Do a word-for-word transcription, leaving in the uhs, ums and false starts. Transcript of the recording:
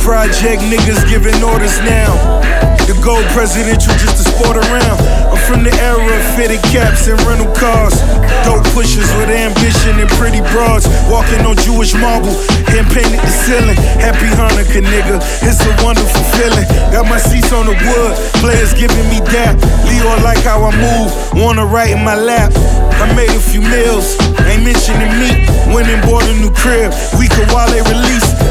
Project niggas giving orders now. The gold presidential just to sport around. I'm from the era of fitted caps and rental cars. Dope pushers with ambition and pretty broads. Walking on Jewish marble, hand painted the ceiling. Happy Hanukkah, nigga, it's a wonderful feeling. Got my seats on the wood, players giving me dap. Leo like how I move, wanna write in my lap. I made a few meals, ain't mentioning me. Went and bought a new crib, we could while they release.